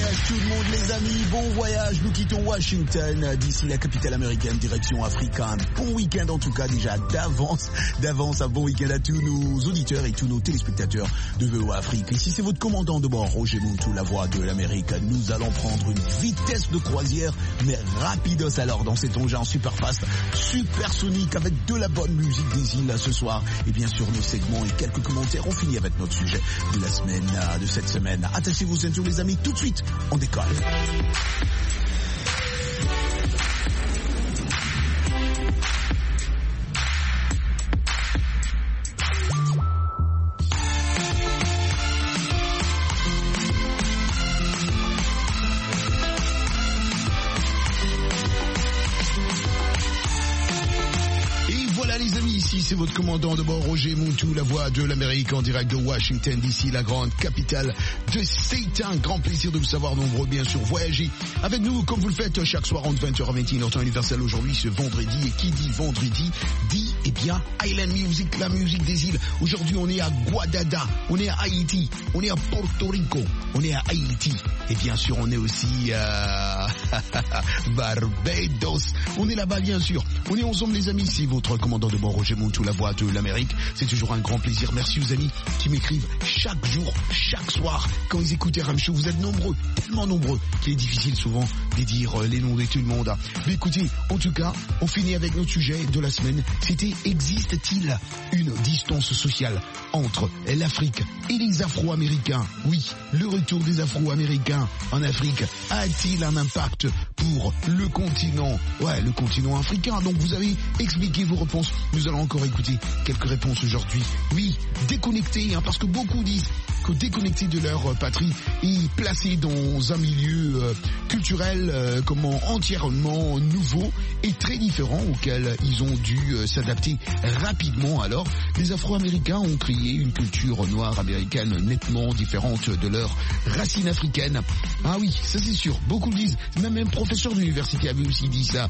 voyage tout le monde les amis, bon voyage, nous quittons Washington, d'ici la capitale américaine, direction Africa. Un bon week-end en tout cas déjà d'avance, un bon week-end à tous nos auditeurs et tous nos téléspectateurs de VOA Afrique. Ici c'est votre commandant de bord, Roger Montou, la voix de l'Amérique. Nous allons prendre une vitesse de croisière, mais rapidos alors dans cet engin super fast, super sonique, avec de la bonne musique des îles ce soir. Et bien sûr nos segments et quelques commentaires, on finit avec notre sujet de la semaine, de cette semaine. Attachez vos ceintures les amis, tout de suite, on décolle. Ici, c'est votre commandant de bord, Roger Montou, la voix de l'Amérique en direct de Washington, d'ici la grande capitale de Satan. Grand plaisir de vous savoir nombreux, bien sûr, voyager avec nous comme vous le faites chaque soir entre 20h et 21h, temps universel aujourd'hui, ce vendredi. Et qui dit vendredi, dit, eh bien, Island Music, la musique des îles. Aujourd'hui, on est à Guadada, on est à Haïti, on est à Porto Rico, on est à Haïti. Et bien sûr, on est aussi à Barbados. On est là-bas, bien sûr. On est ensemble, les amis. C'est votre commandant de bord, Roger Montou, la voix de l'Amérique. C'est toujours un grand plaisir. Merci aux amis qui m'écrivent chaque jour, chaque soir, quand ils écoutent RM Show. Vous êtes nombreux, tellement nombreux, qu'il est difficile souvent de dire les noms de tout le monde. Mais écoutez, en tout cas, on finit avec notre sujet de la semaine. C'était, existe-t-il une distance sociale entre l'Afrique et les Afro-Américains? Oui, le retour des Afro-Américains en Afrique a-t-il un impact pour le continent africain? Donc vous avez expliqué vos réponses. Nous allons encore écouter quelques réponses aujourd'hui. Oui, déconnectés, parce que beaucoup disent que déconnectés de leur patrie et placés dans un milieu culturel entièrement nouveau et très différent auquel ils ont dû s'adapter rapidement. Alors, les Afro-Américains ont créé une culture noire américaine nettement différente de leur racine africaine. Ah oui, ça c'est sûr, beaucoup le disent. Même un professeur d'université avait aussi dit ça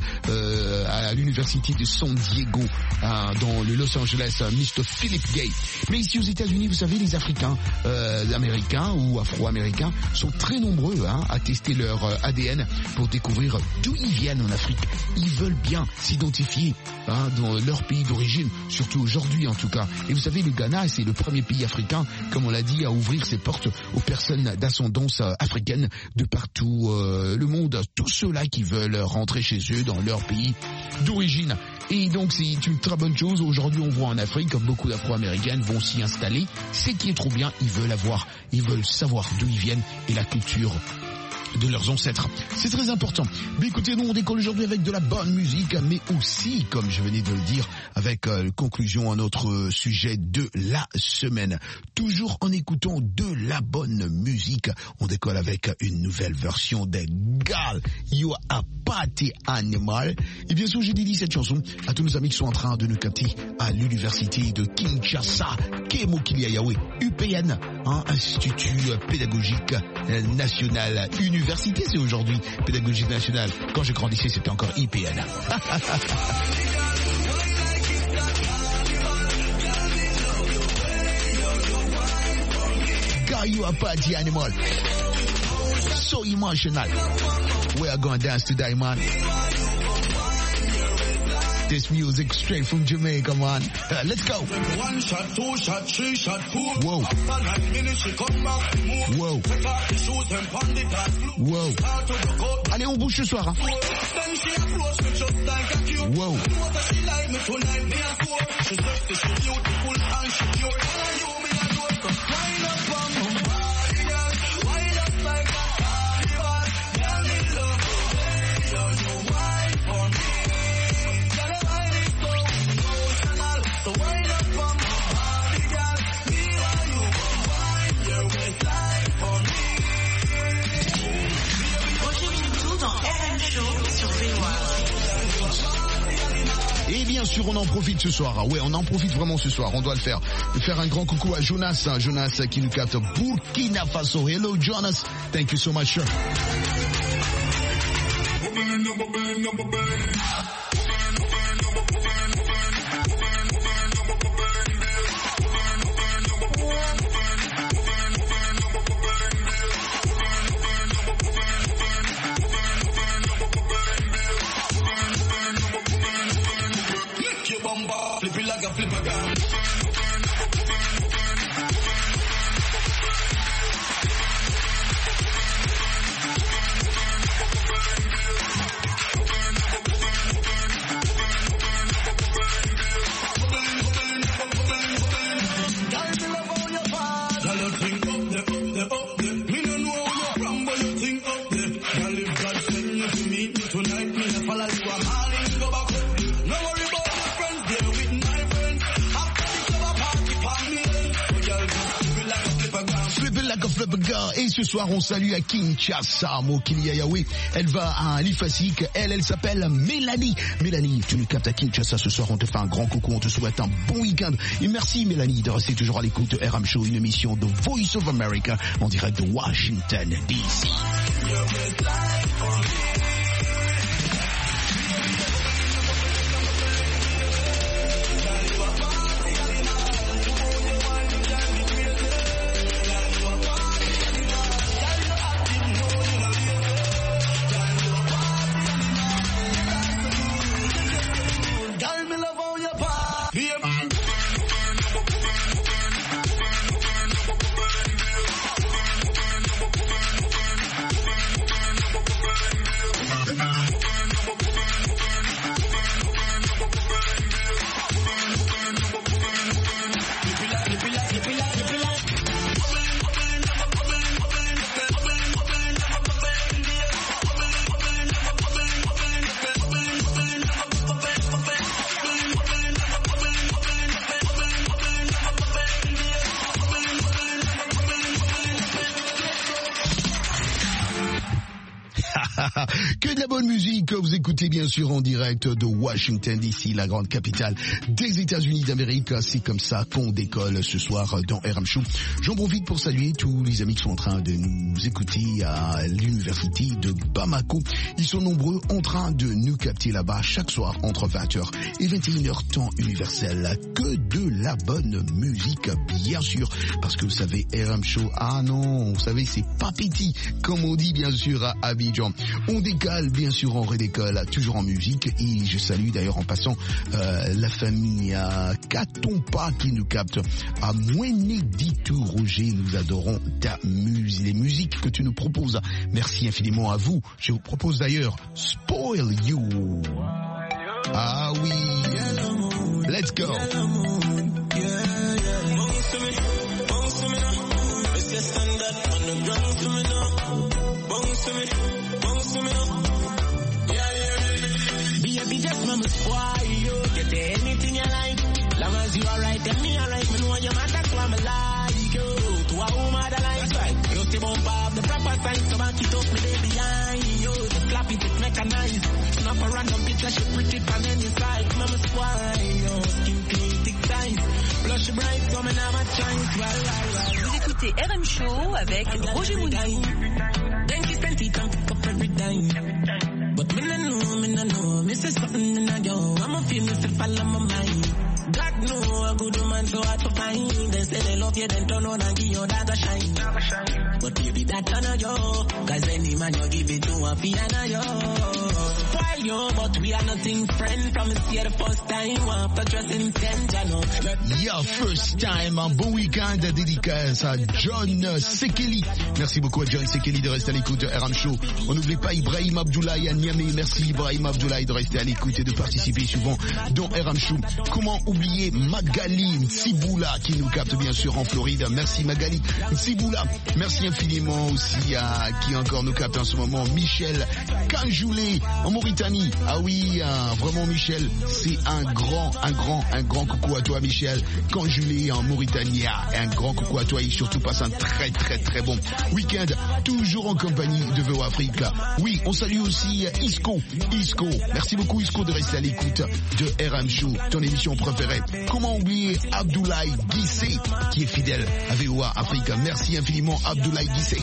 à l'université de San Diego, dans le Los Angeles, Mr. Philip Gay. Mais ici aux États-Unis, vous savez, les Africains américains ou Afro-Américains sont très nombreux à tester leur ADN pour découvrir d'où ils viennent en Afrique. Ils veulent bien s'identifier dans leur pays d'origine, surtout aujourd'hui en tout cas. Et vous savez, le Ghana, c'est le premier pays africain, comme on l'a dit, à ouvrir ses portes aux personnes d'ascendance africaine de partout le monde. Tous ceux-là qui veulent rentrer chez eux dans leur pays d'origine. Et donc c'est une très bonne chose. Aujourd'hui on voit en Afrique comme beaucoup d'Afro-Américaines vont s'y installer. C'est qui est trop bien, ils veulent savoir d'où ils viennent et la culture de leurs ancêtres. C'est très important. Mais écoutez, nous on décolle aujourd'hui avec de la bonne musique, mais aussi, comme je venais de le dire, avec conclusion à notre sujet de la semaine. Toujours en écoutant de la bonne musique, on décolle avec une nouvelle version des Girl, You Are Party Animal. Et bien sûr, j'ai dédié cette chanson à tous nos amis qui sont en train de nous capter à l'université de Kinshasa, Kemokilia Yahweh, UPN, Institut pédagogique national. Université, c'est aujourd'hui pédagogique nationale. Quand je grandissais, c'était encore IPN. Girl, you are party animal. So emotional. We are going to dance today, man. This music straight from Jamaica, man. Let's go. 1 shot, 2 shot, 3 shot, 4. Whoa. After 9 minutes, she come back and move. Whoa. Take off the shoes and pound the dance floor. Whoa. Start to rock out. Allez, on bouge ce soir. Then she approach me just like a cute. Whoa. Know that she like me tonight, me a score. She sexy, she beautiful and she pure. And you me adore. Cause wind up on my body, girl. Wind up like a carnival. Girl, me love you. Girl, you wine for me. Girl, your wine is so emotional. So wind up on my body, girl. Me while you wine your waistline for me. Roger Montou dans RM Show sur VOA. Et bien sûr, on en profite ce soir. Ouais, on en profite vraiment ce soir. On doit le faire. De faire un grand coucou à Jonas. Jonas qui nous capte Burkina Faso. Hello, Jonas. Thank you so much, sir. Flubga. Et ce soir, on salue à Kinshasa, Mokilia Yahweh. Elle va à Lifasik. Elle s'appelle Mélanie. Mélanie, tu nous captes à Kinshasa ce soir. On te fait un grand coucou. On te souhaite un bon week-end. Et merci, Mélanie, de rester toujours à l'écoute de RM Show, une émission de Voice of America en direct de Washington, D.C. Que de la bonne musique, vous écoutez bien sûr en direct de Washington DC, la grande capitale des États-Unis d'Amérique. C'est comme ça qu'on décolle ce soir dans RM Show. J'en profite pour saluer tous les amis qui sont en train de nous écouter à l'université de Bamako. Ils sont nombreux en train de nous capter là-bas chaque soir entre 20h et 21h temps universel. Que de la bonne musique, bien sûr, parce que vous savez, RM Show, ah non, vous savez, c'est pas petit, comme on dit bien sûr à Abidjan. On décale, bien sûr, on redécolle, toujours en musique. Et je salue d'ailleurs en passant la famille Katompa qui nous capte. À Moueneditou Roger, nous adorons ta musique, les musiques que tu nous proposes. Merci infiniment à vous. Je vous propose d'ailleurs Spoil You. Ah oui, let's go. Baby, just mama spoil you. Get anything you like. Long as you alright and me alright. Me know you matter, so I'm like you. To a woman that like. That's right. You see bump up the proper sign. So back it up, me day behind you. The flap it mechanized. Snap a random picture, she pretty pan in your side. Mama spoil you. Skin clean, thick size. Blush bright, so me never chance. Well. Vous écoutez RM Show avec Roger Moudou. Then she sent it and pick up every time. But me no know, me say something in a yo. I'ma feel me if fall on my mind. God know a good woman so hard to find. They say they love you, then turn on and give you that a shine. But baby that on a yo, cause any man you give it to a piano yo. Why yo, but we are nothing friend. From here the first time, after dressing intentional. Yeah, first time, un bon week-end dédicace à John Sekeli. Merci beaucoup à John Sekeli de rester à l'écoute de RM Show. On n'oublie pas Ibrahim Abdoulaye à Niamey. Merci Ibrahim Abdoulaye de rester à l'écoute et de participer souvent dans RM Show. Comment oublier Magali Nsiboula qui nous capte bien sûr en Floride. Merci Magali Nsiboula. Merci infiniment aussi à qui encore nous capte en ce moment, Michel Kanjoulé en Mauritanie. Ah oui, vraiment Michel, c'est un grand coucou à toi Michel Kanjoulé en Mauritanie. Un grand coucou à toi et surtout passe un très bon week-end toujours en compagnie de VO Africa. Oui, on salue aussi Isco, merci beaucoup Isco de rester à l'écoute de RM Show, ton émission préférée. Comment oublier Abdoulaye Guissé qui est fidèle à VOA Africa. Merci infiniment Abdoulaye Guissé.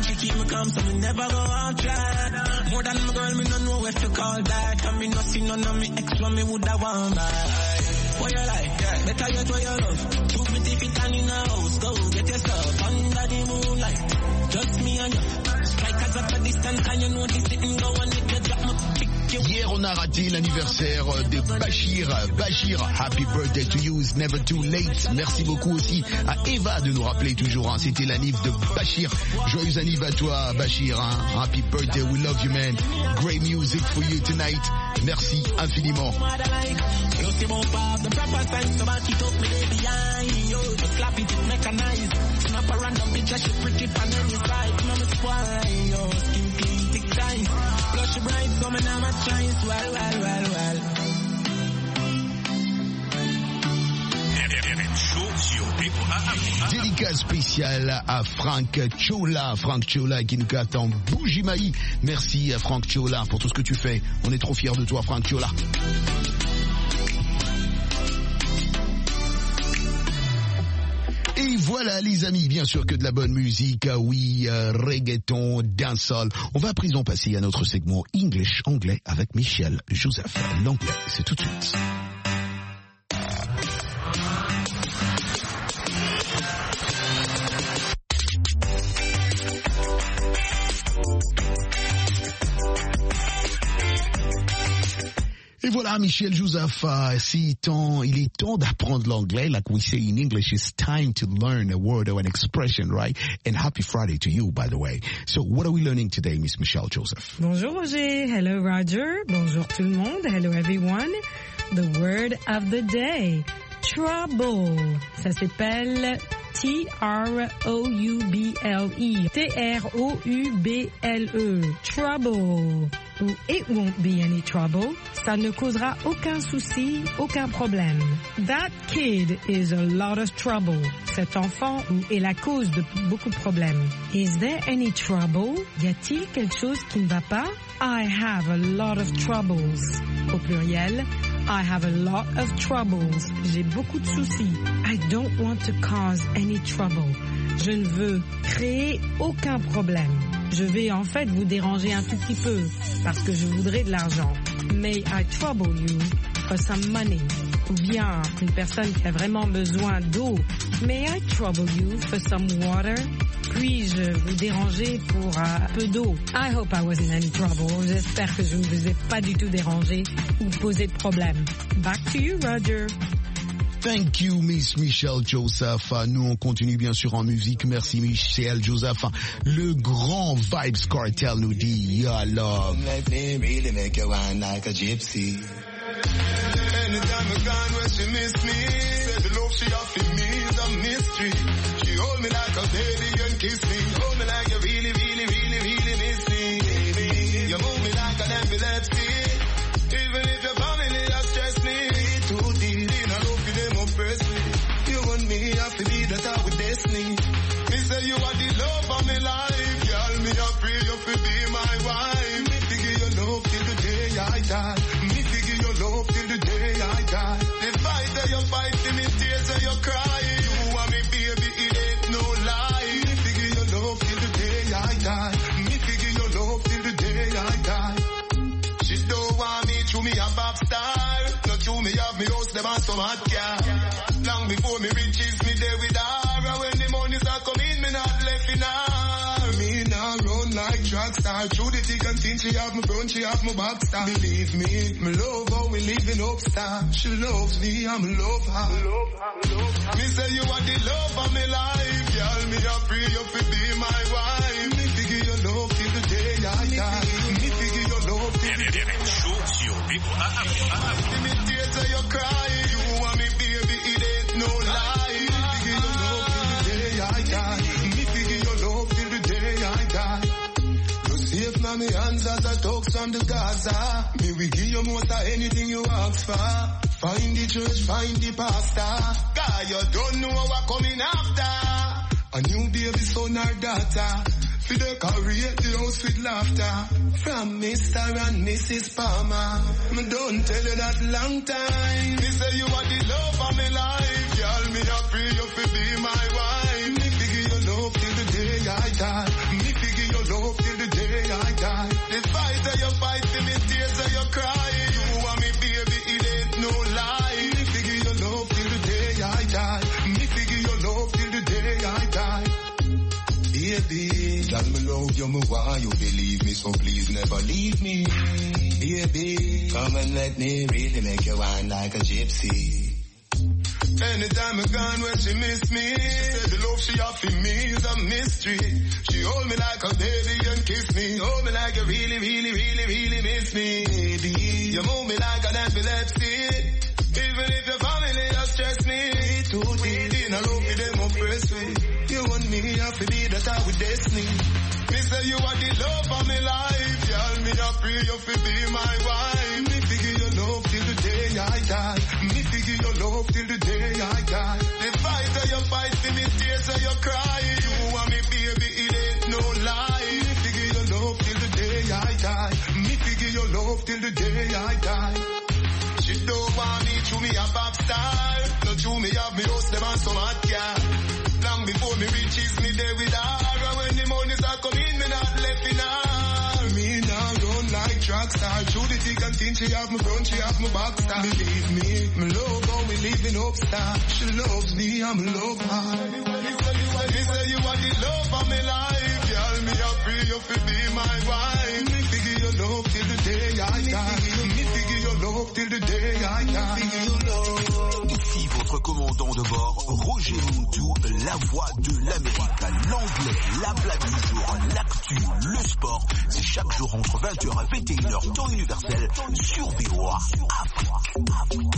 What you like? Better get what you love. Too pretty fit and in the house. Go get yourself under the moonlight. Just me and you. Strikers at a distance and you know this didn't go and if you drop my pick. Hier, on a raté l'anniversaire de Bachir. Bachir, happy birthday to you, it's never too late. Merci beaucoup aussi à Eva de nous rappeler toujours. C'était l'anniv de Bachir. Joyeux anniv à toi, Bachir. Happy birthday, we love you, man. Great music for you tonight. Merci infiniment. dédicace spéciale à Frank Chola. Frank Chola qui nous gâte en Bougimaï. Merci à Frank Chola pour tout ce que tu fais. On est trop fiers de toi, Frank Chola. Et voilà les amis, bien sûr que de la bonne musique, oui, reggaeton, dancehall. On va à présent passer à notre segment English, anglais avec Michel Joseph. L'anglais, c'est tout de suite. Et voilà, Michel Joseph, il est temps d'apprendre l'anglais. Like we say in English, it's time to learn a word or an expression, right? And happy Friday to you, by the way. So what are we learning today, Miss Michelle Joseph? Bonjour Roger. Hello Roger. Bonjour tout le monde. Hello everyone. The word of the day. Trouble. Ça s'appelle Trouble. Trouble. Trouble. It won't be any trouble. Ça ne causera aucun souci, aucun problème. That kid is a lot of trouble. Cet enfant est la cause de beaucoup de problèmes. Is there any trouble? Y a-t-il quelque chose qui ne va pas? I have a lot of troubles. Au pluriel, I have a lot of troubles. J'ai beaucoup de soucis. I don't want to cause any trouble. Je ne veux créer aucun problème. Je vais en fait vous déranger un tout petit peu parce que je voudrais de l'argent. May I trouble you for some money? Ou bien une personne qui a vraiment besoin d'eau. May I trouble you for some water? Puis-je vous déranger pour un peu d'eau? I hope I wasn't any trouble. J'espère que je ne vous ai pas du tout dérangé ou posé de problème. Back to you, Roger. Thank you, Miss Michelle Joseph. Nous, on continue bien sûr en musique. Merci, Michelle Joseph. Le grand Vibes Cartel nous dit, ya love. Really make you wine like a gypsy. Anytime I gone where she miss me, said the love she offered me is a mystery. She hold me like a baby and kiss me. Hold me like you really, really, really, really miss me. Baby, you move me like an epilepsy. Even if your family has stressed me too deep in a love for them oppress me. You want me, I have to be that I with destiny. Me say you are the love of my life. Girl, me I pray you to be my wife. Me figure your love till the day I die. Me figure your love till the day I die. The fight that you fight, the tears that you cry. You want me, baby, it ain't no lie. Me figure your love till the day I die. Me figure your love till the day I die. She don't want me to me a pop star. Not to me have me house, them and some hot car. Long before me riches, me there with her. And when the monies are coming, me not left in her. Me now run like track star. Through the thick and thin, she have my front, she have my back star. Believe me, me love how we living up star. She loves me, I'm love her. Me say you are the love of my life. Girl, me a pray you to be my wife. Me figure your love till the day I die. Me figure your love till the day I die. Me tears that you cry. You want me, baby, it ain't no lie. Me figure your love till the day I die. Me figure your love till the day I die. You save now me hands as I talk from the Gaza. Me we give you most of anything you ask for. Find the church, find the pastor. God, you don't know what coming after. A new baby son or daughter. For the career, the house with laughter. From Mr. and Mrs. Palmer. Me don't tell you that long time. Me say you are the love of my life. Girl, me a pray you to be my wife. Me figure your love till the day I die. Me figure your love till the day I die. The fight that you fight, the tears that you cry. You want me, baby, it ain't no lie. Me figure your love till the day I die. Me figure your love till the day I die. Baby, girl, me love you, me want you believe me, so please never leave me. Baby, come and let me really make you wine like a gypsy. Anytime I gone where she miss me, she said the love she offered me is a mystery. She hold me like a baby and kiss me. Hold me like you really, really, really, really miss me. Baby, you move me like an epilepsy. Even if your family has stressed me too deep in a love with them oppress me. You want me, I have to be that I with destiny. Me say you are the love of my life. Girl, me a pray you to be my wife. Me figure your love till the day I die. Me figure your love till the day I die. The fight that you fight, the tears that you love till the day I die. She don't want me to me a pop star. Not to me have me house them and some hot car. Long before me riches me there with her. And when the money start coming me not left in her. Me now don't like track star. Through the thick and thin she have me front, she have me back star. Believe me, me love how we living up star. She loves me, I'm love her. Me say you are the love of my life. Girl, me happy you fi be my wife. Me figure your love till the day I die. Me figure your love till the day I die. Ici votre commandant de bord, Roger Muntou, la voix de l'Amérique. L'anglais, la blague du jour, l'actu, le sport. C'est chaque jour entre 20h et 21h, temps universel, sur VOA Afrique.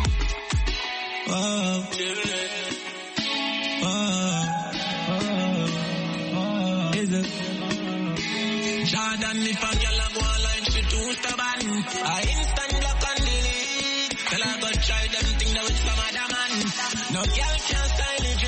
Jordan, if a girl a go online, she too stubborn. I instant block and delete. Tell her go try them thing that with some other man. No girl can style it.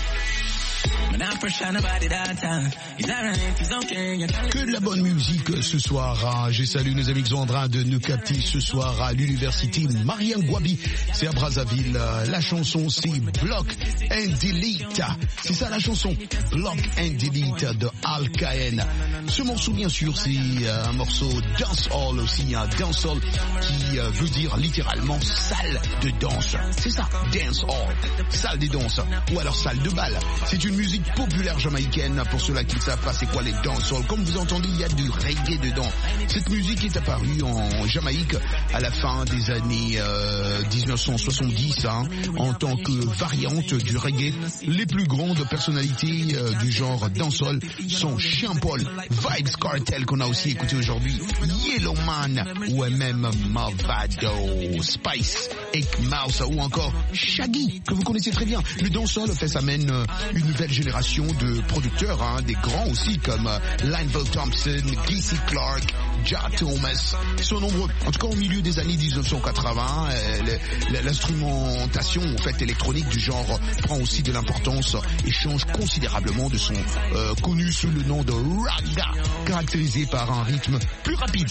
Que de la bonne musique ce soir. Je salue nos amis qui sont en train de nous capter ce soir à l'université Mariam Gwabi. C'est à Brazzaville. La chanson c'est Block and Delete. C'est ça la chanson. Block and Delete de Al Caen. Ce morceau bien sûr c'est un morceau dancehall aussi. Un dancehall qui veut dire littéralement salle de danse. C'est ça, dancehall. Salle de danse. Ou alors salle de bal. C'est une musique populaire jamaïcaine. Pour ceux-là qui ne savent pas c'est quoi les dancehall, comme vous entendez il y a du reggae dedans. Cette musique est apparue en Jamaïque à la fin des années 1970 en tant que variante du reggae. Les plus grandes personnalités du genre dancehall sont Sean Paul, Vybz Kartel qu'on a aussi écouté aujourd'hui, Yellowman ou même Mavado, Spice, Eight Mouse ou encore Shaggy que vous connaissez très bien. Le dancehall fait ça mène une nouvelle génération de producteurs, des grands aussi comme Lionel Thompson, Casey Clark, Ja Thomas. Ils sont nombreux. En tout cas au milieu des années 1980, l'instrumentation en fait électronique du genre prend aussi de l'importance et change considérablement de son connu sous le nom de Ragga, caractérisé par un rythme plus rapide.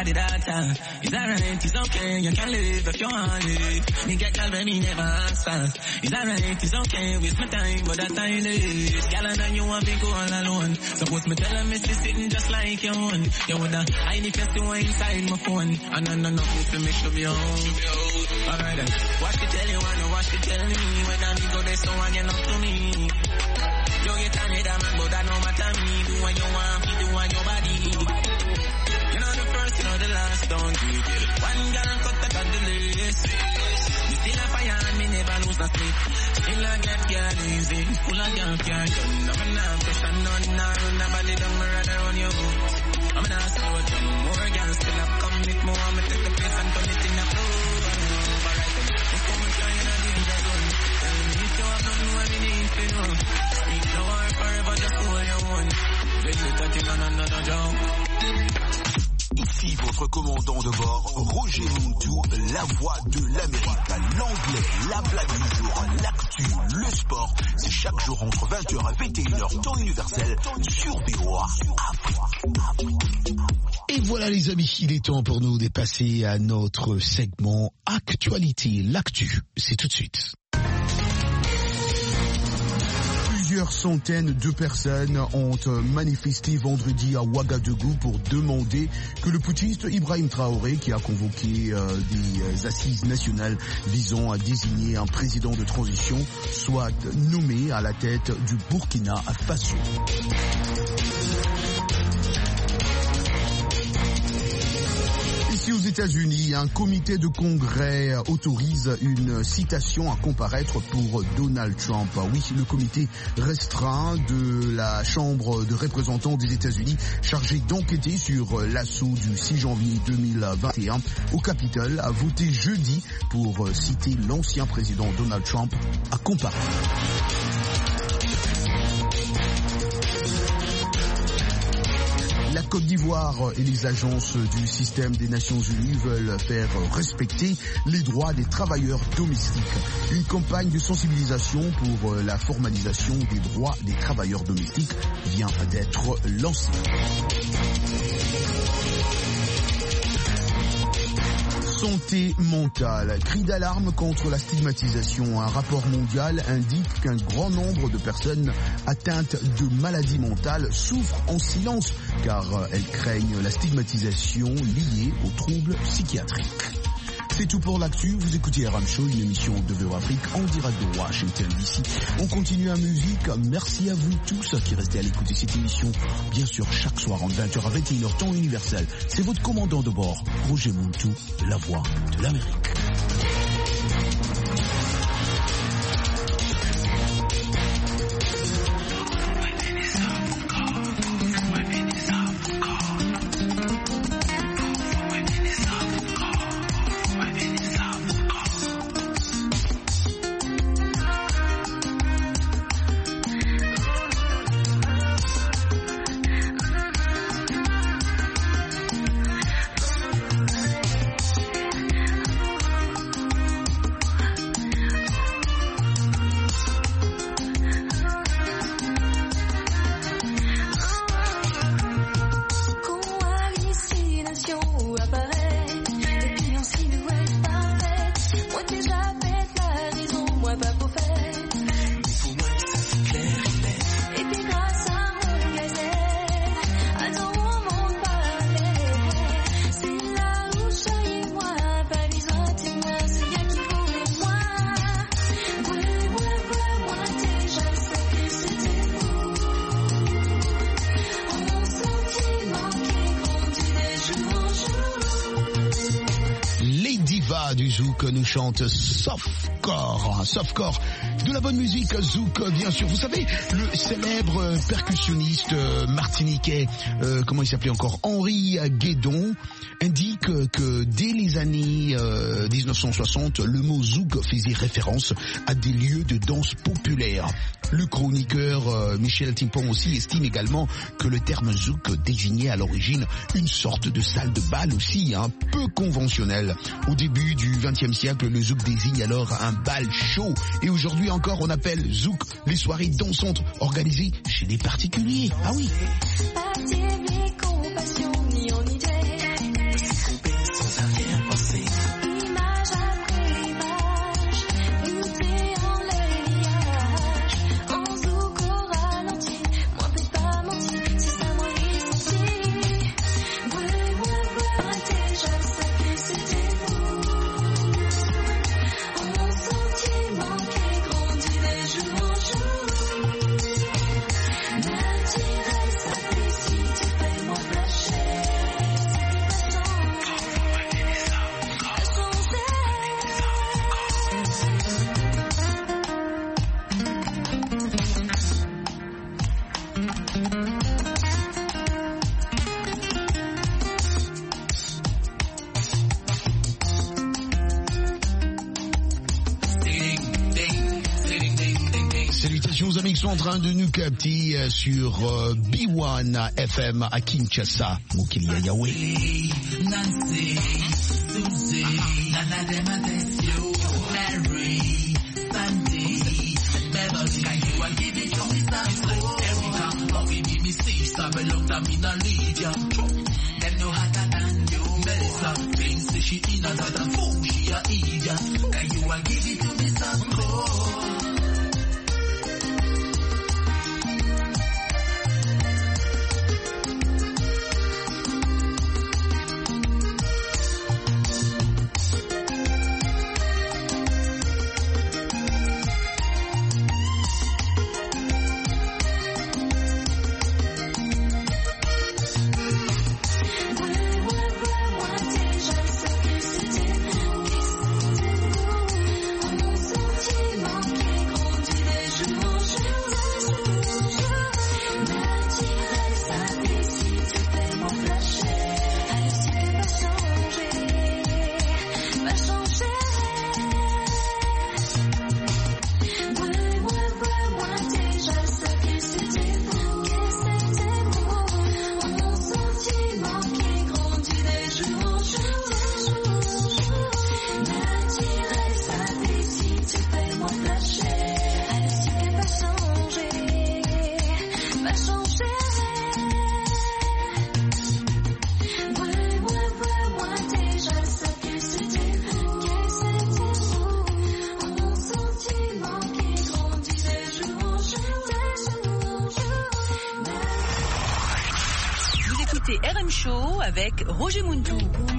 If you see one inside my phone, and I know nothing for me to be home. Alright then, what she tell you, I know what she tell me. When I go there, so I get up to me. You get another man, but that no matter me. Do what you want, do what your body. You know the first, you know the last, don't you? One girl cut that at the list. Me still a fire and me never lose no sleep. Still I get girl easy, full of girl can't done. I'm not pressure none, nobody don't rather on you. I'm not slow down, more girls still have come with more. I'ma take the place and turn it in a flow. Alright then, let's come and try and I did that one. Tell me if you have done what you need to know. Speak no more forever, just hold your own. Build it up on another job. Ici votre commandant de bord, Roger Muntou, la voix de l'Amérique. L'anglais, la blague du jour, l'actu, le sport. C'est chaque jour entre 20h et 21h, temps universel, sur VOA Afrique. Et voilà les amis, il est temps pour nous de passer à notre segment Actualité. L'actu, c'est tout de suite. Plusieurs centaines de personnes ont manifesté vendredi à Ouagadougou pour demander que le putschiste Ibrahim Traoré, qui a convoqué des assises nationales visant à désigner un président de transition, soit nommé à la tête du Burkina Faso. Ici aux États-Unis, un comité de congrès autorise une citation à comparaître pour Donald Trump. Oui, le comité restreint de la Chambre de représentants des États-Unis chargé d'enquêter sur l'assaut du 6 janvier 2021 au Capitole a voté jeudi pour citer l'ancien président Donald Trump à comparaître. La Côte d'Ivoire et les agences du système des Nations Unies veulent faire respecter les droits des travailleurs domestiques. Une campagne de sensibilisation pour la formalisation des droits des travailleurs domestiques vient d'être lancée. Santé mentale, cri d'alarme contre la stigmatisation. Un rapport mondial indique qu'un grand nombre de personnes atteintes de maladies mentales souffrent en silence car elles craignent la stigmatisation liée aux troubles psychiatriques. C'est tout pour l'actu, vous écoutez RM Show, une émission de VO Afrique en direct de Washington DC. On continue en musique, merci à vous tous qui restez à l'écoute de cette émission, bien sûr chaque soir en 20h à 21h temps universel. C'est votre commandant de bord, Roger Montou, la voix de l'Amérique. Zouk nous chante Softcore, Softcore, de la bonne musique Zouk bien sûr. Vous savez, le célèbre percussionniste martiniquais, comment il s'appelait encore, Henri Guédon, indique que dès les années 1960, le mot Zouk faisait référence à des lieux de danse populaire. Le chroniqueur Michel Timpon aussi estime également que le terme Zouk désignait à l'origine une sorte de salle de bal aussi, peu conventionnelle. Au début du XXe siècle, le Zouk désigne alors un bal chaud. Et aujourd'hui encore, on appelle Zouk les soirées dansantes organisées chez des particuliers. Ah oui. En train de nous capter sur B1 FM à Kinshasa, Mokilia Yahweh. Nancy, Susie, Nana Dematesio, Mary, Sandy, Beverly, you are giving to me something. Erica, oh, give me see, Sabe look that me na Lydia. Them no hotter than you, Melissa. Things she in another fool, she a idiot. Can you are giving to me something? Thank you. RM Show avec Roger Muntou.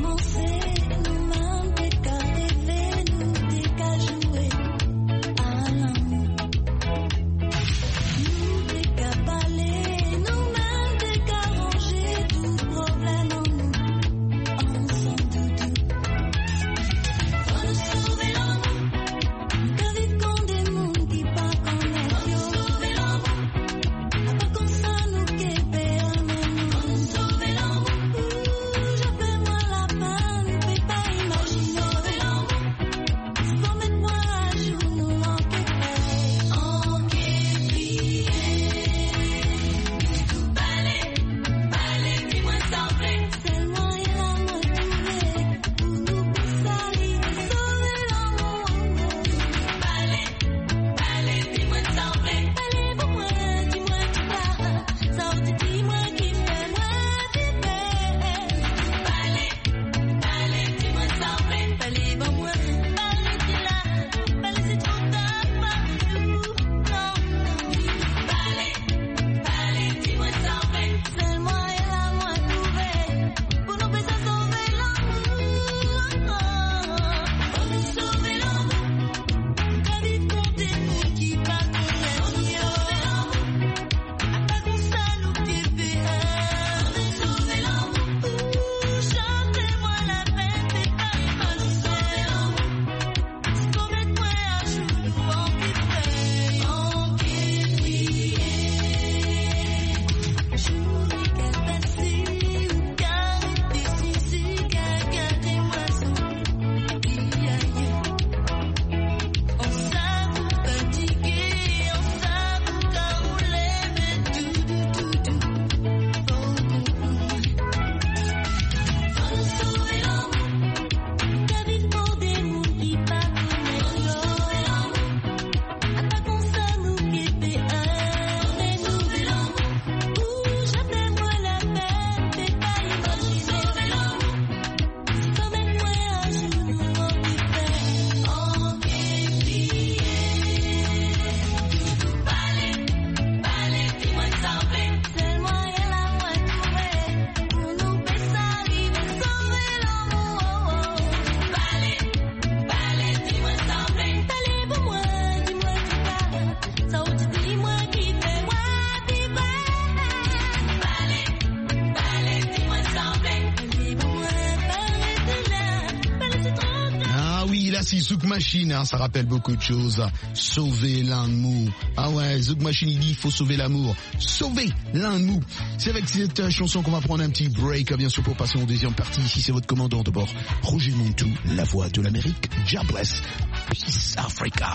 Zouk Machine, hein, ça rappelle beaucoup de choses. Sauver l'amour. Ah ouais, Zouk Machine, il dit il faut sauver l'amour. Sauver l'amour. C'est avec cette chanson qu'on va prendre un petit break, bien sûr, pour passer en deuxième partie. Ici, c'est votre commandant de bord, Roger Muntou, la voix de l'Amérique. God bless. Peace Africa.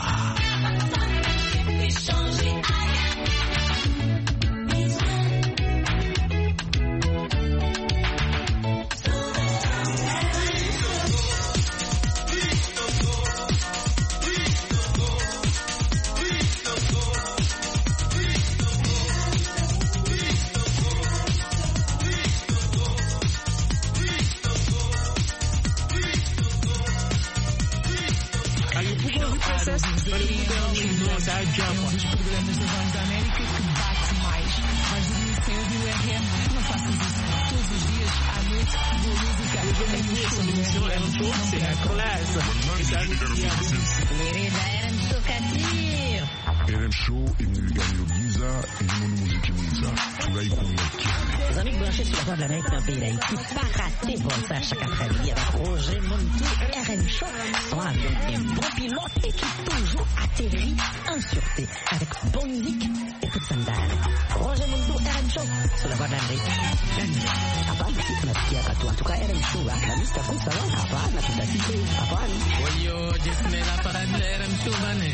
RM Show et nous gagnons Giza et nous musique Giza. Tu vas y connaître. Les amis branchés sur la voie de l'Amérique dans le pays d'Haïti, pas rater pour ça chaque après-midi avec Roger Muntou, RM Show, sont avec un bon pilote et qui toujours atterrit en sûreté avec bonne musique et toute sandale. Roger Muntou, RM Show, sur la voie de l'Amérique. Apa, nasikia katu. En tout cas, RM Show, la liste comme ça, apa, na tutasikia, apa. Oyo, jismela para RM Show, bane.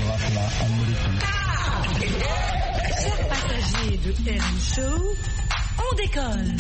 Chers passagers de RM Show, on décolle.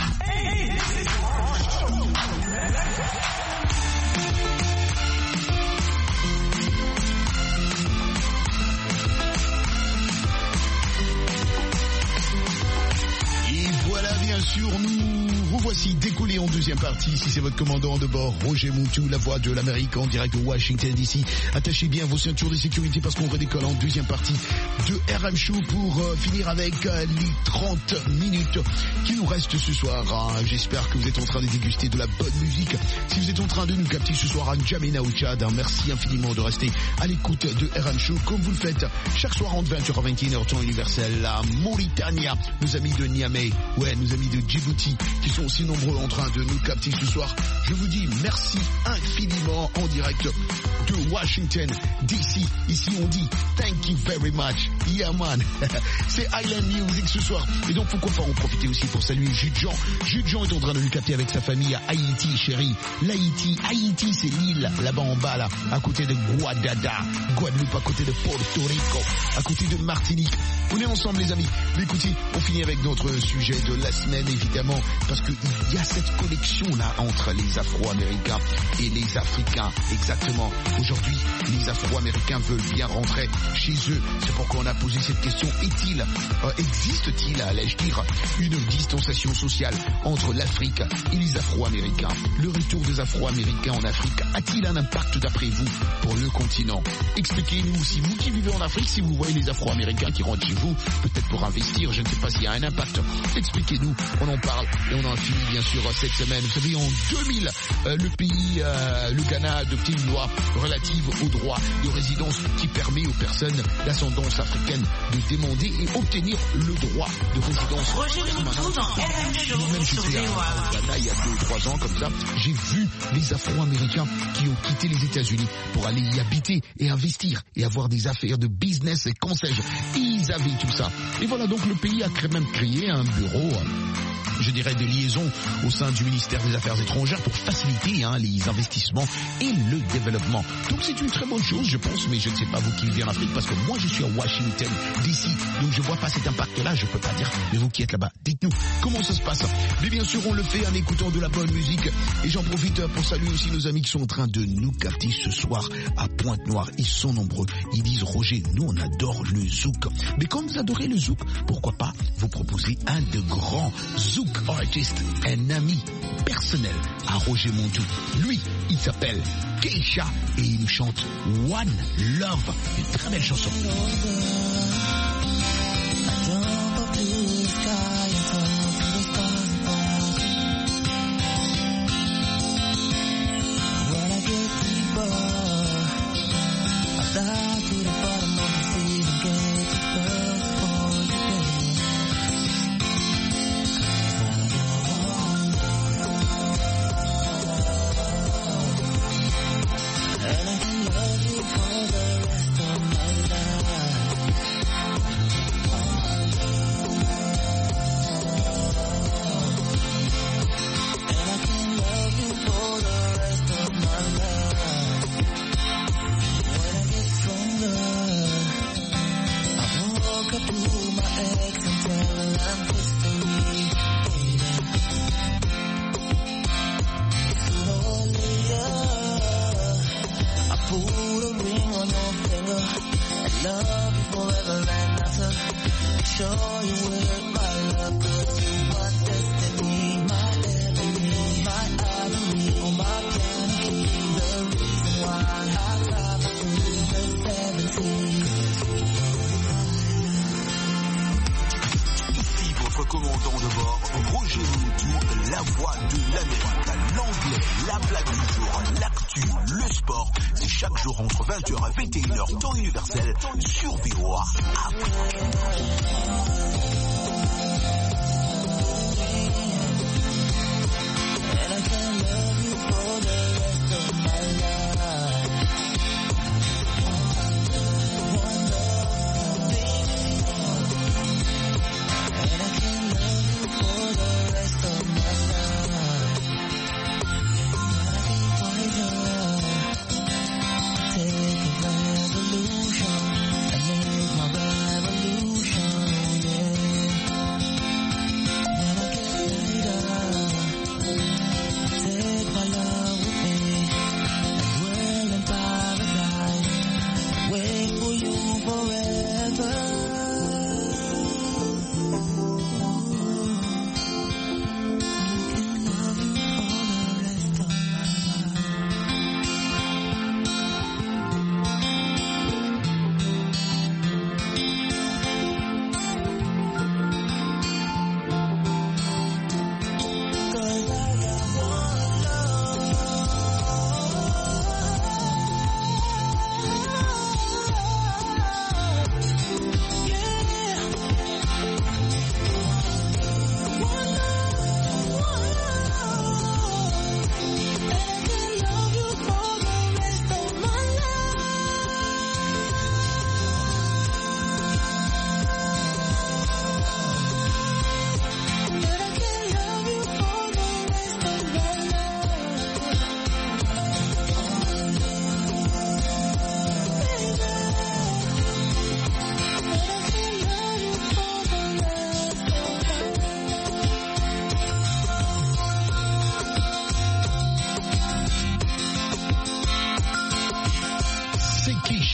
Et voilà, bien sûr, nous revoici décollés en deuxième partie. Si c'est votre commandant de bord, Roger Moutou, la voix de l'Amérique en direct de Washington DC. Attachez bien vos ceintures de sécurité parce qu'on redécolle en deuxième partie de RM Show pour finir avec les 30 minutes qui nous restent ce soir. J'espère que vous êtes en train de déguster de la bonne musique. Si vous êtes en train de nous capter ce soir à N'Djamena au Tchad, merci infiniment de rester à l'écoute de RM Show comme vous le faites chaque soir entre 20h à 21h temps universel. La Mauritanie, nos amis de Niamey, nos amis de Djibouti qui sont aussi nombreux en train de nous capter ce soir. Je vous dis merci infiniment en direct de Washington DC. Ici on dit thank you very much. Yeah man. C'est Island Music ce soir. Et donc pourquoi pas en profiter aussi pour saluer Jude Jean. Jude Jean est en train de nous capter avec sa famille à Haïti, chérie. Haïti c'est l'île là-bas en bas là, à côté de Guadeloupe, à côté de Porto Rico, à côté de Martinique. On est ensemble les amis. Mais écoutez, on finit avec notre sujet de la semaine évidemment, parce qu'il y a cette connexion là entre les Afro-Américains et les Africains. Exactement. Aujourd'hui, les Afro-Américains veulent bien rentrer chez eux. C'est pourquoi on a posé cette question. Existe-t-il, allais-je dire, une distanciation sociale entre l'Afrique et les Afro-Américains? Le retour des Afro-Américains en Afrique a-t-il un impact d'après vous pour le continent? Expliquez-nous, si vous qui vivez en Afrique, si vous voyez les Afro-Américains qui rentrent chez vous, peut-être pour investir, je ne sais pas s'il y a un impact. Expliquez-nous, on en parle et on en finit bien sûr cette semaine. Vous savez, en 2000, le Ghana a adopté une loi relative aux droits de résidence qui permet aux personnes d'ascendance africaine de demander et obtenir le droit de résidence. Moi-même, j'étais au Ghana il y a 2-3 ans comme ça. J'ai vu les Afro-Américains qui ont quitté les États-Unis pour aller y habiter et investir et avoir des affaires de business et conseils. Ils avaient tout ça. Et voilà, donc le pays a même créé un bureau, je dirais, de liaison au sein du ministère des Affaires étrangères pour faciliter les investissements et le développement. Donc c'est une très bonne chose, je pense, mais je ne sais pas vous qui vivez en Afrique, parce que moi je suis à Washington DC, donc je vois pas cet impact-là, je peux pas dire. Mais vous qui êtes là-bas, dites-nous comment ça se passe. Mais bien sûr, on le fait en écoutant de la bonne musique. Et j'en profite pour saluer aussi nos amis qui sont en train de nous capter ce soir à Pointe-Noire. Ils sont nombreux. Ils disent, Roger, nous on adore le zouk. Mais quand vous adorez le zouk, pourquoi pas vous proposer un de grands zouk artiste, un ami personnel à Roger Moutou. Lui, il s'appelle Keisha et il nous chante One Love, une très belle chanson.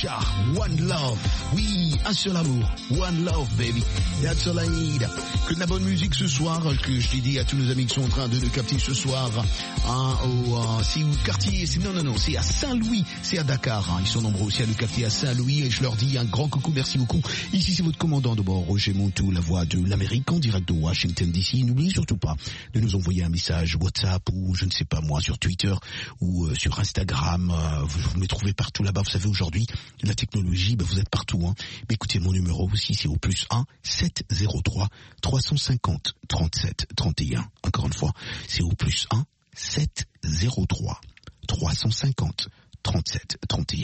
Richard, One Love. Oui, un seul amour. One Love, baby. That's all I need. Que de la bonne musique ce soir, que je l'ai dit à tous nos amis qui sont en train de nous capter ce soir. C'est au quartier, non, c'est à Saint-Louis, c'est à Dakar. Ils sont nombreux aussi à nous capter à Saint-Louis et je leur dis un grand coucou, merci beaucoup. Ici, c'est votre commandant de bord, Roger Montou, la voix de l'Amérique en direct de Washington DC. N'oubliez surtout pas de nous envoyer un message WhatsApp ou je ne sais pas moi sur Twitter ou sur Instagram. Vous me trouvez partout là-bas. Vous savez, aujourd'hui, la technologie, vous êtes partout. Hein. Mais écoutez, mon numéro aussi, c'est au +1 703 350 37 31. Encore une fois, c'est au +1 703 350 37 31.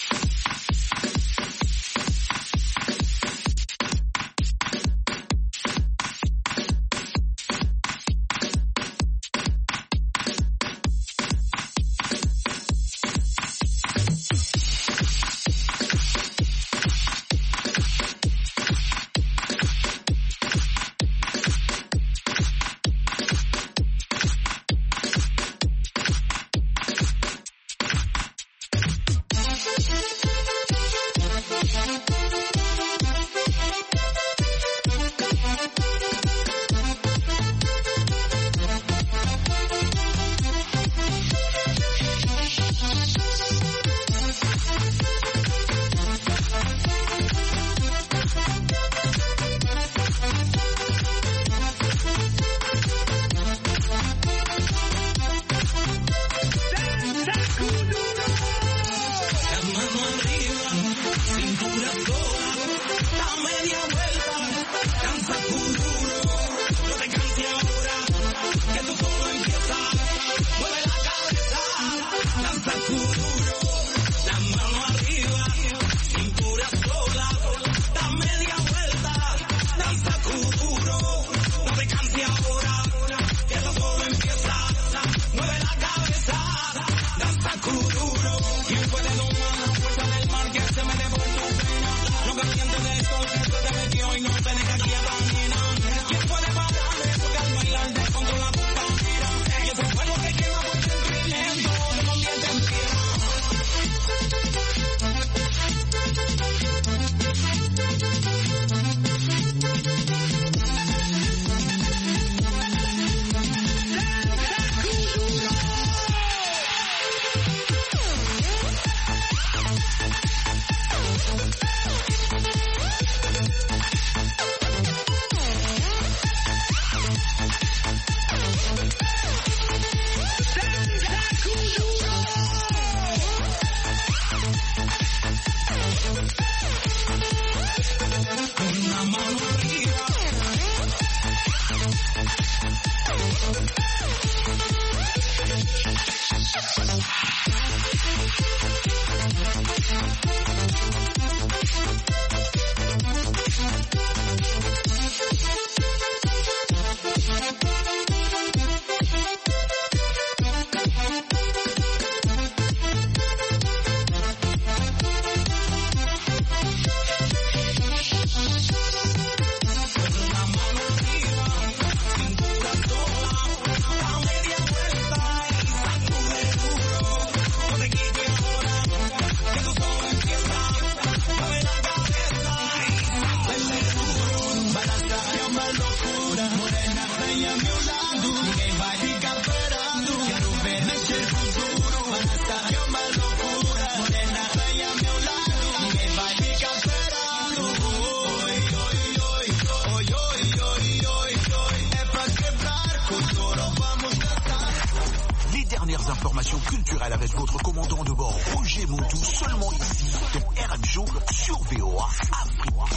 Information culturelle avec votre commandant de bord Roger Montou, seulement ici dans RM Show sur VOA Afrique.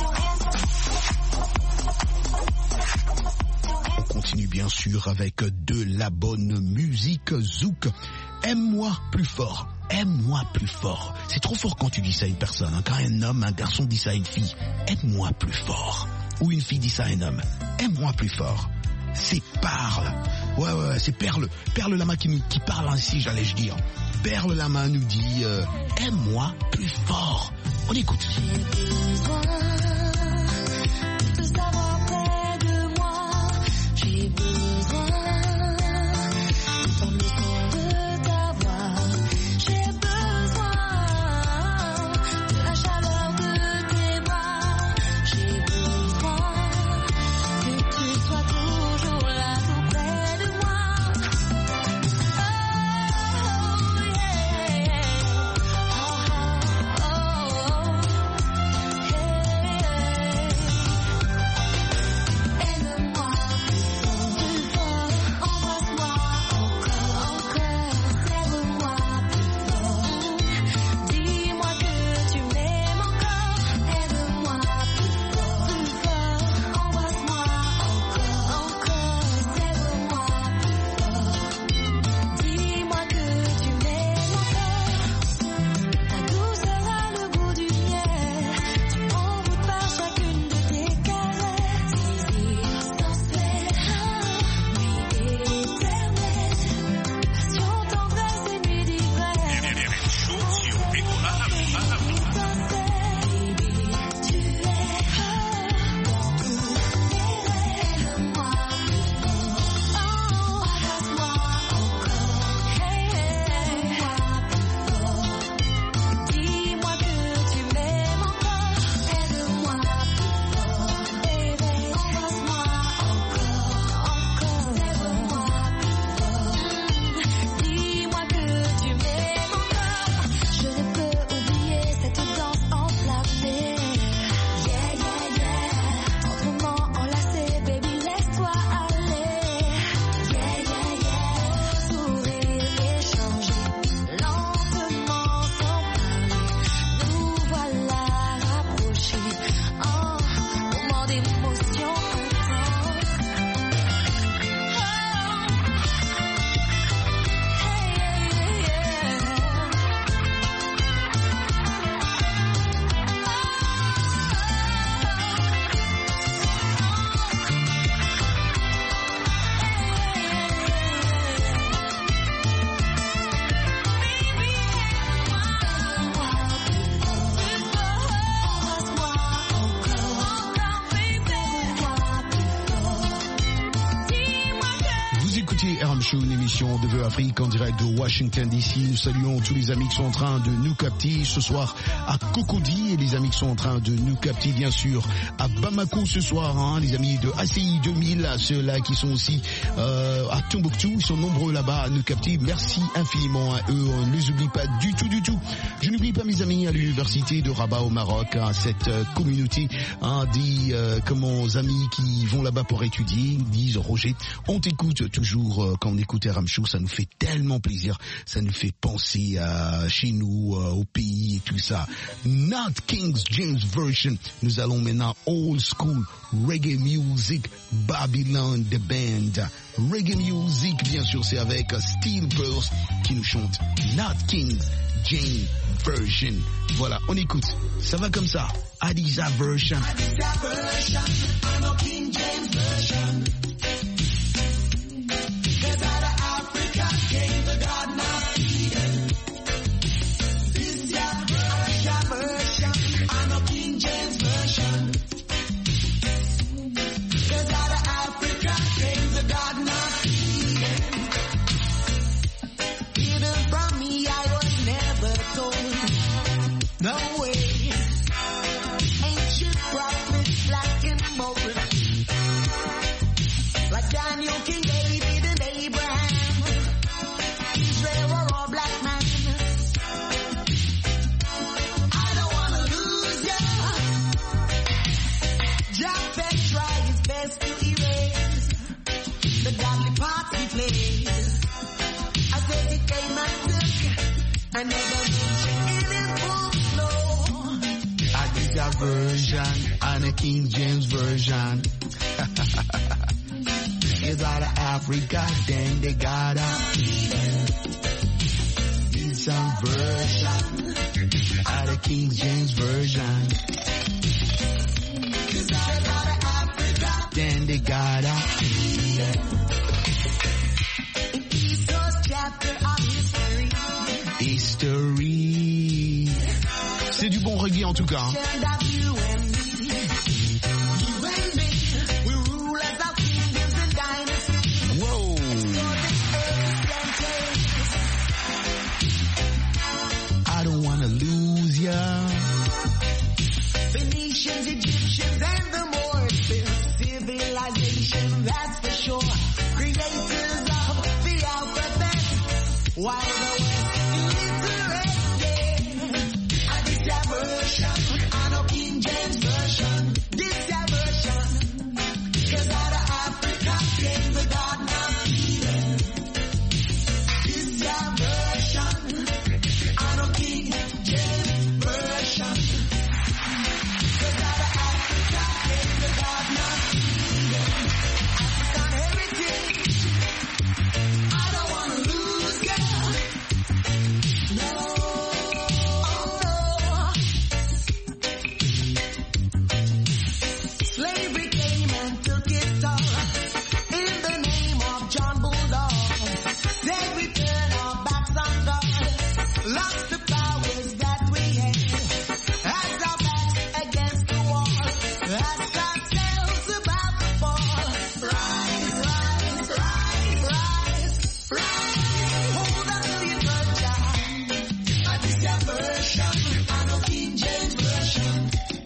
On continue bien sûr avec de la bonne musique zouk. Aime-moi plus fort. Aime-moi plus fort. C'est trop fort quand tu dis ça à une personne. Quand un homme, un garçon dit ça à une fille. Aime-moi plus fort. Ou une fille dit ça à un homme. Aime-moi plus fort. C'est Parle. Ouais, c'est Perle. Perle Lama qui parle ainsi, j'allais dire. Perle Lama nous dit aime-moi plus fort. On écoute. J'ai besoin de savoir près de moi. J'ai besoin d'entendre le son de ta voix. J'ai besoin de la l'émission de Vœux Afrique en direct de Washington DC. Nous saluons tous les amis qui sont en train de nous capter ce soir à Cocody et les amis qui sont en train de nous capter bien sûr à Bamako ce soir, hein, les amis de ACI 2000, ceux-là qui sont aussi à Tombouctou, ils sont nombreux là-bas à nous capter. Merci infiniment à eux, on ne les oublie pas du tout. Je n'oublie pas mes amis à l'université de Rabat au Maroc, à cette communauté des amis qui vont là-bas pour étudier. Ils disent Roger, on t'écoute toujours quand on écoute RM Show, ça nous fait tellement plaisir, ça nous fait penser à chez nous, au pays et tout ça. Not King James Version, nous allons maintenant old school reggae music, Babylon the Band. Reggae music, bien sûr, c'est avec Steel Pulse qui nous chante Not King James Version. Voilà, on écoute, ça va comme ça. Adiza Version. Adiza Version, I'm no King James Version. Cause out of Africa came the God not Eden. This year, Adiza Version, I'm no King James Version. Cause out of Africa came the God not Eden. Hidden from me, I was never told. No way. Ancient prophets black and bold. Like Daniel, King David and Abraham. Israel were all black men. I don't wanna lose ya. Japheth tried his best to erase the godly part he played. I said he came and took, I never mentioned in his full flow. Adiza Version, and a King James Version. Is out of Africa, then they got out. It's a version, out of King James Version. Cause out of Africa, Then they got out. in Esau's chapter of history. History. C'est du bon reggae en tout cas. And that you and me, we rule as our kingdoms and dynasties. Wow. I don't wanna lose ya. Phoenicians, Egyptians, and the Moors built civilization, that's for sure. Creators of the alphabet, while the West illiterate. And this version, I know King James Version. This version, cause out of Africa came the God not Eden. This version, I know King James Version. Cause out of Africa came the God not Eden. African heritage, I don't wanna lose ya. No, slavery came and took it all. In the name of John Bulldog, said we turn our backs on God. Lost the powers that we had. Had our backs against the wall. Ask ourselves about the fall. Rise, rise, rise, rise, rise. Hold on to your culture. And this your version. I know King James Version.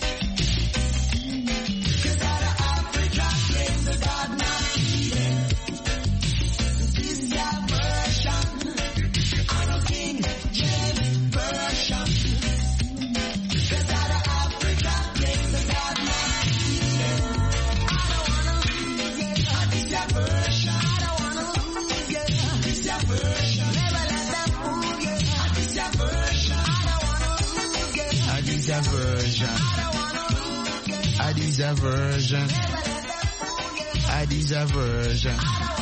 Cause out of Africa came the God not Eden. This your version. I know King James Version. Cause out of Africa came the God not Eden. I don't wanna lose ya. This your version. I don't wanna lose ya. This your version. Never let them fool ya. This your version. I don't wanna lose ya. Adiza Version. I don't wanna lose ya. Adiza Version. Never let them fool ya. Adiza Version.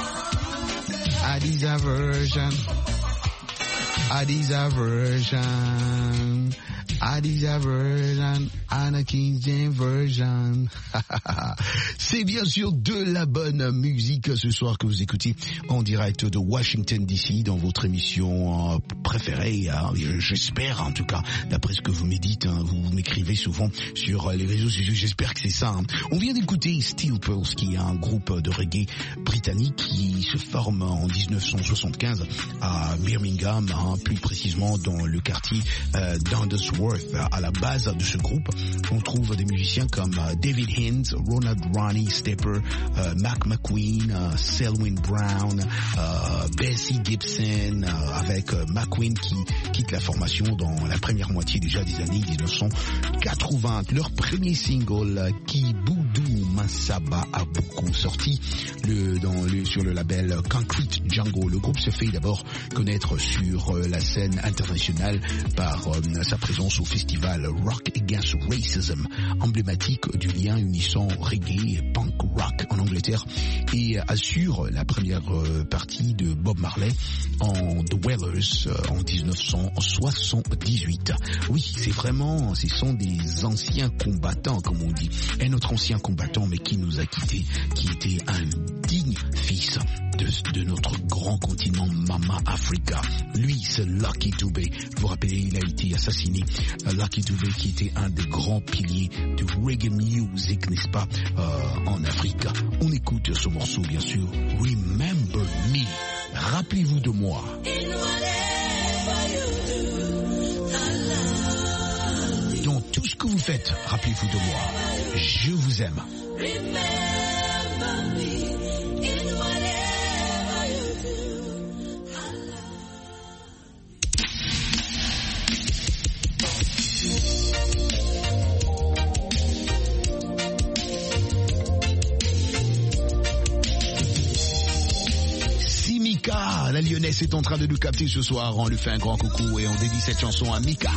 Adiza Version. Adiza Version. Adisa version, Anna King James version. C'est bien sûr de la bonne musique ce soir que vous écoutez en direct de Washington DC dans votre émission préférée. J'espère, en tout cas, d'après ce que vous m'édites, vous m'écrivez souvent sur les réseaux sociaux. J'espère que c'est ça. On vient d'écouter Steel Pulse, qui est un groupe de reggae britannique qui se forme en 1975 à Birmingham, plus précisément dans le quartier d'Undersworth. À la base de ce groupe, on trouve des musiciens comme David Hines, Ronald Ronnie Stepper, Mac McQueen, Selwyn Brown, Bessie Gibson, avec McQueen qui quitte la formation dans la première moitié déjà des années 1980. Leur premier single, Kibudu Masaba, a beaucoup sorti sur le label Concrete Jungle. Le groupe se fait d'abord connaître sur la scène internationale par sa présence au festival Rock Against Racism, emblématique du lien unissant reggae et punk rock en Angleterre, et assure la première partie de Bob Marley en The Wailers en 1978. Oui, ce sont des anciens combattants, comme on dit. Un autre ancien combattant, mais qui nous a quittés, qui était un digne fils de notre grand continent Mama Africa. Lui, c'est Lucky Dube. Vous vous rappelez, il a été assassiné. Lucky Dube, qui était un des grands piliers du reggae music, n'est-ce pas, en Afrique. On écoute ce morceau, bien sûr, Remember Me. Rappelez-vous de moi. Dans tout ce que vous faites, rappelez-vous de moi. Je vous aime. La Lyonnaise est en train de nous capter ce soir. On lui fait un grand coucou et on dédie cette chanson à Mika.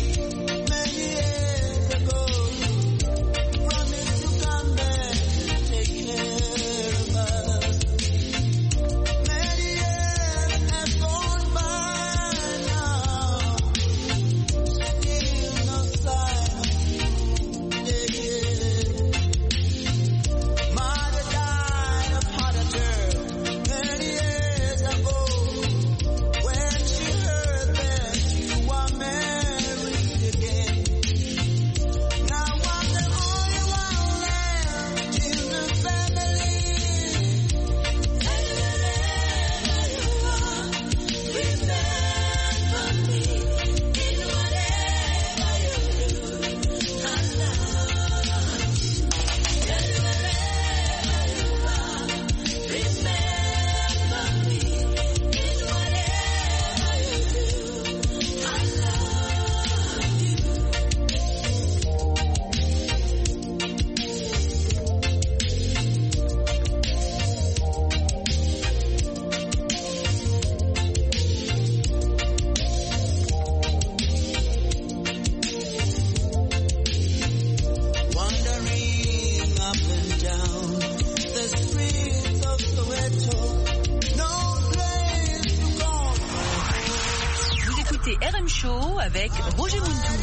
Avec Roger Muntou.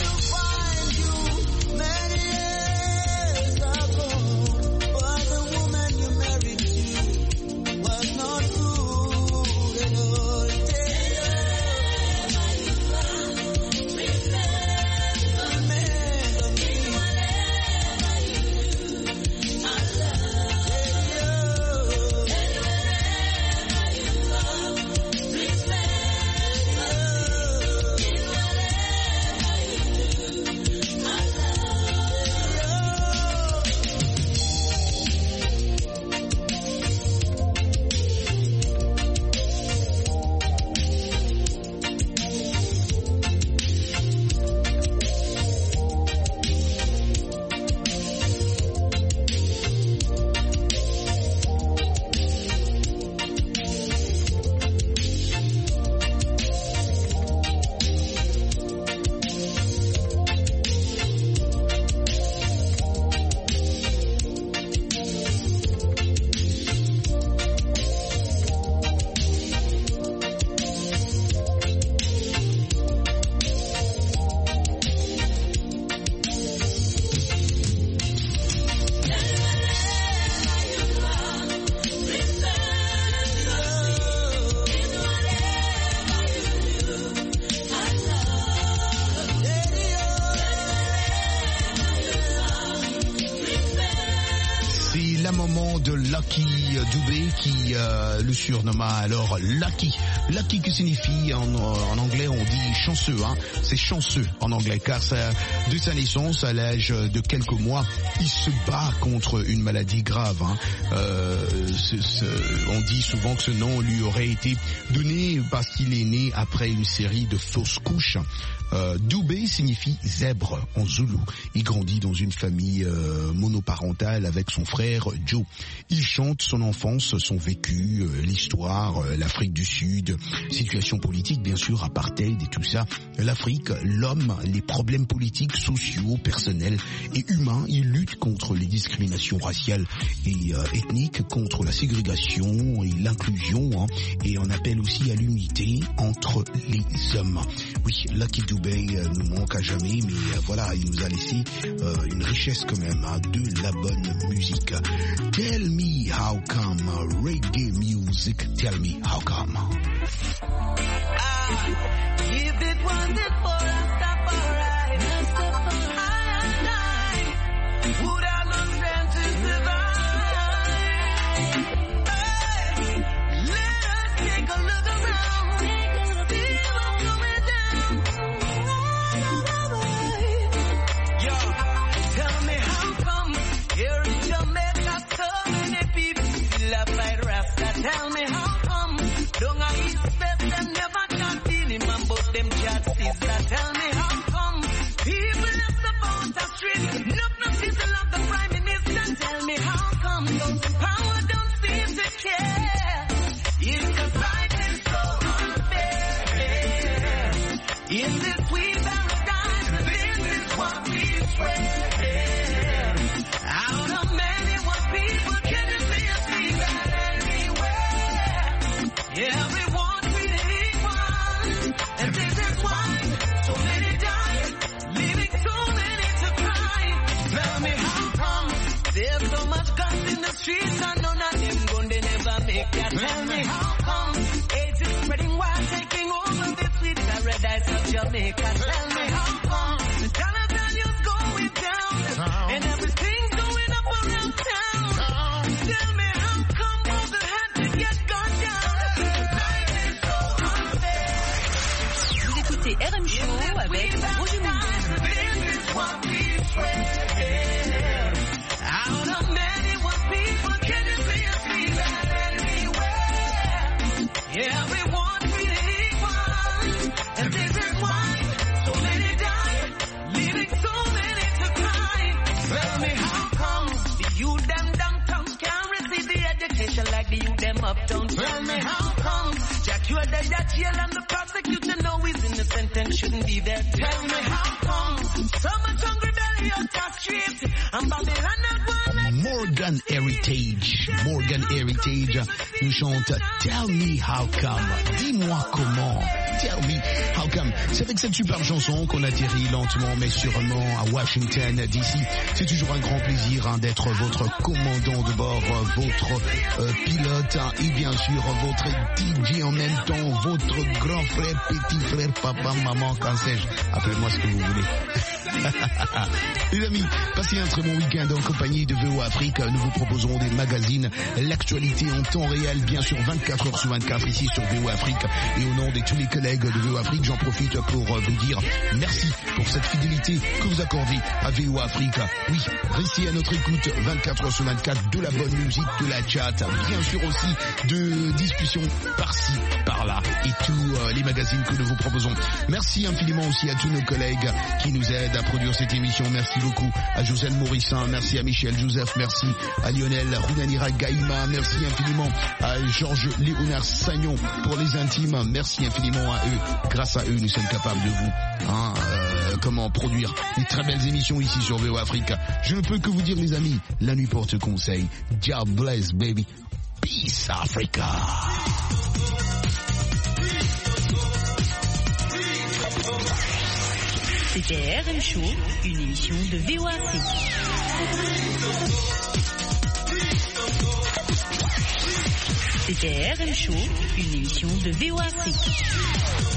moment de Lucky Dubé qui le surnomma alors Lucky. Lucky qui signifie en anglais on dit chanceux, hein. C'est chanceux en anglais car de sa naissance à l'âge de quelques mois il se bat contre une maladie grave, hein. On dit souvent que ce nom lui aurait été donné parce qu'il est né après une série de fausses couches. Dubé signifie zèbre en zoulou. Il grandit dans une famille monoparentale avec son frère Joe. Il chante son enfance, son vécu, l'histoire, l'Afrique du Sud, situation politique bien sûr, apartheid et tout ça. L'Afrique, l'homme, les problèmes politiques, sociaux, personnels et humains. Il lutte contre les discriminations raciales et ethniques, contre la ségrégation et l'inclusion, hein, et on appelle aussi à l'unité entre les hommes. Oui, Lucky Dubé nous manque à jamais, mais voilà, il nous a laissé une richesse quand même, hein, de la bonne musique. Tell me how come, reggae music, tell me how come. If it wasn't for Rastafari, I would have no strength to survive. Hey, let us take a look around, see what's going down. Yo, tell me how come here in Jamaica so many people still have like Rasta? Tell me how come don't I east west and never can feel him about them chat sister? Tell me how come people left about the street, no people love the Prime Minister. Tell me how come those in power don't seem to care? It's 'cause life is so unfair. In this sweet paradise, this is what we swear. Out of many what people can you see us see that anywhere? Everyone treated equal, and this is why so many die, leaving so many to cry. Tell me how come there's so much guns in the streets and none of them gonna never make that. Tell me how come AIDS is spreading wild, taking over the sweet paradise of Jamaica. Tell me how come the dollar value's going down and everything's going up around town. Tell me how come people had to get gone down. Life is so unfair. Vous écoutez RM Show avec Roger Mundo. This is what we swear. Out of many what people can you see us see that anywhere? Everyone treated equal, and this is why so many die, leaving so many to cry. Tell me how come the youth them downtown can't receive the education like the youth them uptown? Tell me how come Jack you're the jail and the prosecutor know he's innocent and shouldn't be there? Tell me how come so much hungry belly out the street and Babylon not one like Morgan Heritage nous chante Tell Me How Come, dis-moi comment. Tell Me How Come. C'est avec cette superbe chanson qu'on atterrit lentement mais sûrement à Washington DC. C'est toujours un grand plaisir, hein, d'être votre commandant de bord, votre pilote, hein, et bien sûr votre DJ en même temps, votre grand frère, petit frère, papa, maman, quand sais-je. Appelez-moi ce que vous voulez. Les amis, passez un très bon week-end en compagnie de VO Afrique. Nous vous proposons des magazines, l'actualité en temps réel, bien sûr 24 heures sur 24 ici sur VO Afrique. Et au nom de tous les collègues de VO Afrique, j'en profite pour vous dire merci pour cette fidélité que vous accordez à VO Afrique. Oui, restez à notre écoute 24 heures sur 24, de la bonne musique, de la chat, bien sûr aussi de discussions par-ci, par-là et tous les magazines que nous vous proposons. Merci infiniment aussi à tous nos collègues qui nous aident à produire cette émission. Merci beaucoup à Josène Morissin, merci à Michel Joseph, merci à Lionel Runanira Gaïma, merci infiniment à Georges Léonard Sagnon pour les intimes, merci infiniment à eux. Grâce à eux, nous sommes capables de vous comment produire des très belles émissions ici sur VO Afrique. Je ne peux que vous dire, les amis, la nuit porte conseil. God bless, baby. Peace, Africa. C'était RM Show, une émission de VO Afrique. C'était RM Show, une émission de VO Afrique.